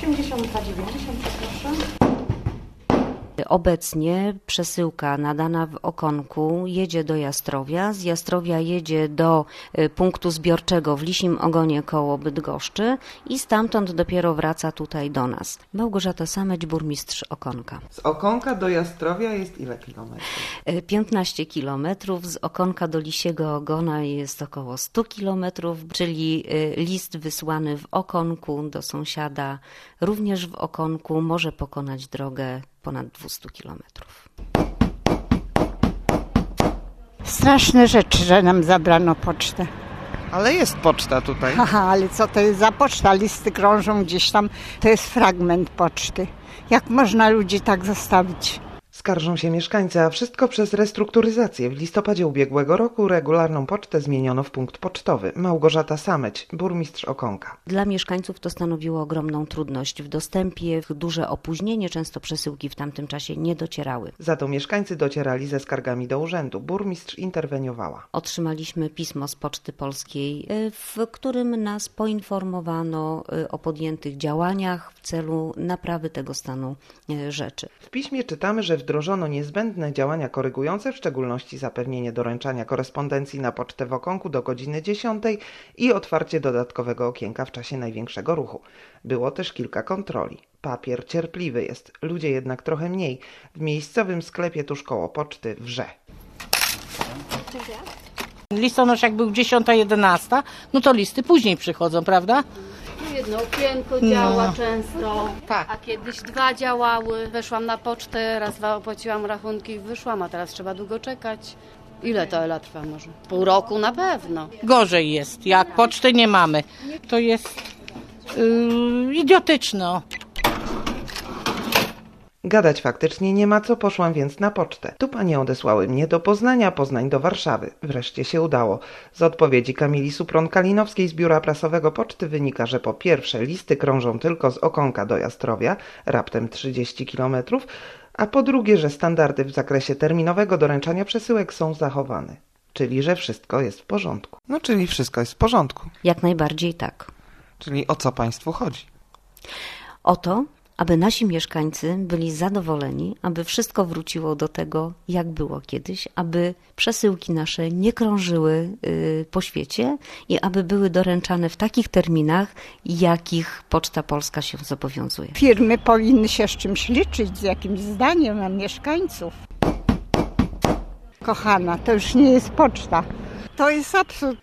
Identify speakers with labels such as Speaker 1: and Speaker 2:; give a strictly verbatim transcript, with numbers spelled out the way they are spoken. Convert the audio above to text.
Speaker 1: osiemdziesiąt dwa dziewięćdziesiąt, proszę.
Speaker 2: Obecnie przesyłka nadana w Okonku jedzie do Jastrowia, z Jastrowia jedzie do punktu zbiorczego w Lisim Ogonie koło Bydgoszczy i stamtąd dopiero wraca tutaj do nas. Małgorzata Sameć, burmistrz Okonka.
Speaker 3: Z Okonka do Jastrowia jest ile kilometrów?
Speaker 2: piętnaście kilometrów, z Okonka do Lisiego Ogona jest około sto kilometrów, czyli list wysłany w Okonku do sąsiada również w Okonku może pokonać drogę ponad dwieście kilometrów.
Speaker 4: Straszne rzeczy, że nam zabrano pocztę.
Speaker 3: Ale jest poczta tutaj.
Speaker 4: Haha, ale co to jest za poczta? Listy krążą gdzieś tam. To jest fragment poczty. Jak można ludzi tak zostawić?
Speaker 3: Skarżą się mieszkańcy, a wszystko przez restrukturyzację. W listopadzie ubiegłego roku regularną pocztę zmieniono w punkt pocztowy. Małgorzata Sameć, burmistrz Okonka.
Speaker 2: Dla mieszkańców to stanowiło ogromną trudność w dostępie, duże opóźnienie, często przesyłki w tamtym czasie nie docierały.
Speaker 3: Za to mieszkańcy docierali ze skargami do urzędu. Burmistrz interweniowała.
Speaker 2: Otrzymaliśmy pismo z Poczty Polskiej, w którym nas poinformowano o podjętych działaniach w celu naprawy tego stanu rzeczy.
Speaker 3: W piśmie czytamy, że wdrożono niezbędne działania korygujące, w szczególności zapewnienie doręczania korespondencji na pocztę w Okonku do godziny dziesiątej i otwarcie dodatkowego okienka w czasie największego ruchu. Było też kilka kontroli. Papier cierpliwy jest, ludzie jednak trochę mniej. W miejscowym sklepie tuż koło poczty wrze.
Speaker 5: Listonosz jak był dziesiąta, jedenasta, no to listy później przychodzą, prawda?
Speaker 6: Jedno okienko działa no. często,
Speaker 5: tak.
Speaker 6: A kiedyś dwa działały. Weszłam na pocztę, raz dwa opłaciłam rachunki i wyszłam, a teraz trzeba długo czekać. Ile to Ela trwa może? Pół roku na pewno.
Speaker 5: Gorzej jest, jak poczty nie mamy. To jest yy, idiotyczne.
Speaker 3: Gadać faktycznie nie ma co, poszłam więc na pocztę. Tu panie odesłały mnie do Poznania, Poznań do Warszawy. Wreszcie się udało. Z odpowiedzi Kamili Supron-Kalinowskiej z Biura Prasowego Poczty wynika, że po pierwsze listy krążą tylko z Okonka do Jastrowia, raptem trzydzieści kilometrów, a po drugie, że standardy w zakresie terminowego doręczania przesyłek są zachowane. Czyli, że wszystko jest w porządku.
Speaker 7: No, czyli wszystko jest w porządku.
Speaker 2: Jak najbardziej tak.
Speaker 7: Czyli o co państwu chodzi?
Speaker 2: O to, aby nasi mieszkańcy byli zadowoleni, aby wszystko wróciło do tego, jak było kiedyś, aby przesyłki nasze nie krążyły y, po świecie i aby były doręczane w takich terminach, jakich Poczta Polska się zobowiązuje.
Speaker 4: Firmy powinny się z czymś liczyć, z jakimś zdaniem na mieszkańców. Kochana, to już nie jest poczta. To jest absurd.